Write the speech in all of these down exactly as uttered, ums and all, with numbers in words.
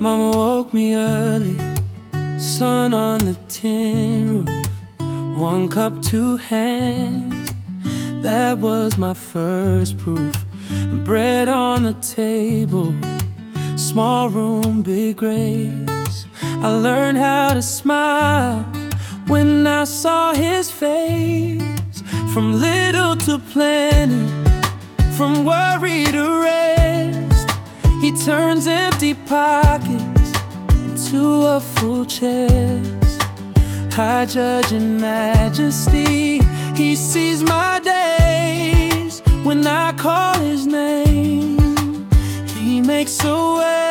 Mama woke me early, sun on the tin roof, one cup, two hands, that was my first proof. Bread on the table, small room, big grace. I learned how to smile when I saw his face. From little to plenty, from worry to rest, he turns empty pockets into a full chest. High judge in majesty, he sees my days. When I call his name, he makes a way.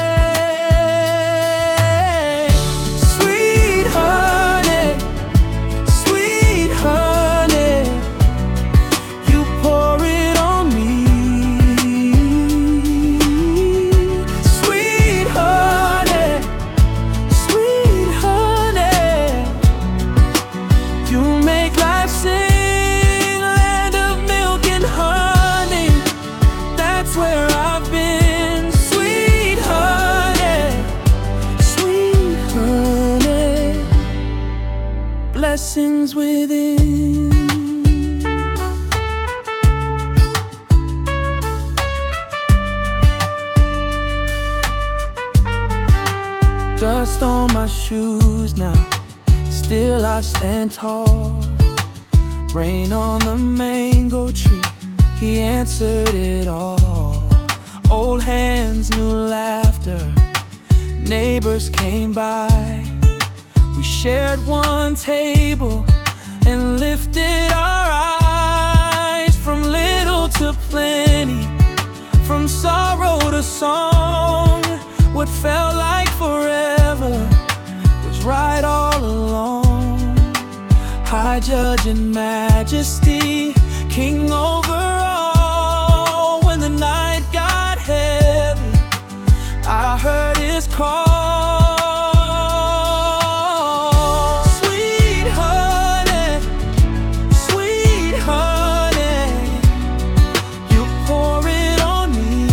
Sweet honey, sweet honey, you pour it on me. Sweet honey, sweet honey, you make life sing. Where I've been, sweet honey, sweet honey, blessings within. Dust on my shoes now, still I stand tall. Rain on the mango tree, he answered it all. Old hands, new laughter, neighbors came by. We shared one table and lifted our eyes. From little to plenty, from sorrow to song, what felt like forever was right all along. High judge in majesty, king over all. When the night got heavy, I heard his call. Sweet honey, sweet honey, you pour it on me.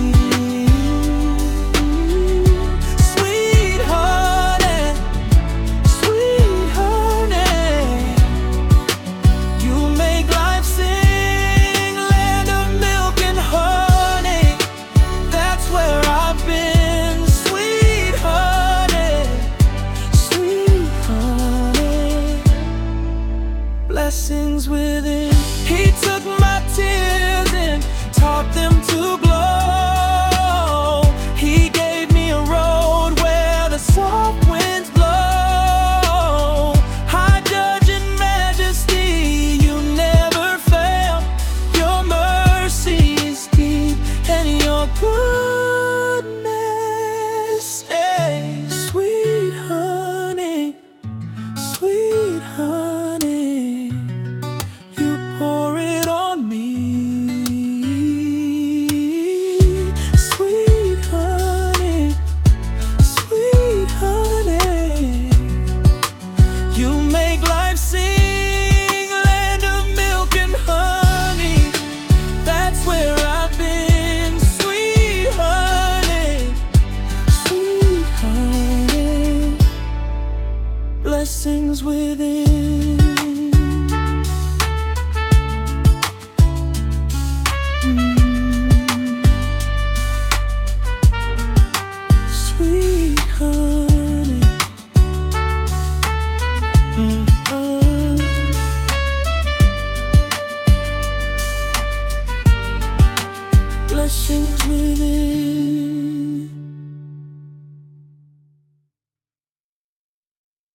Sweet honey, sweet honey, you make life sing. Land of milk and honey, that's where I've been. Sweet honey, sweet honey, blessings within. He took my tears and taught them to glow. He gave me a road where the soft winds blow. High judge in majesty, you never fail. Your mercy is deep and your goodness. Hey, sweet honey, sweet honey, you pour it on me. Sweet honey, sweet honey, you make life sing. Land of milk and honey, that's where I've been. Sweet honey, sweet honey, blessings within. Mm. Sweet honey, mm, uh. blessings within.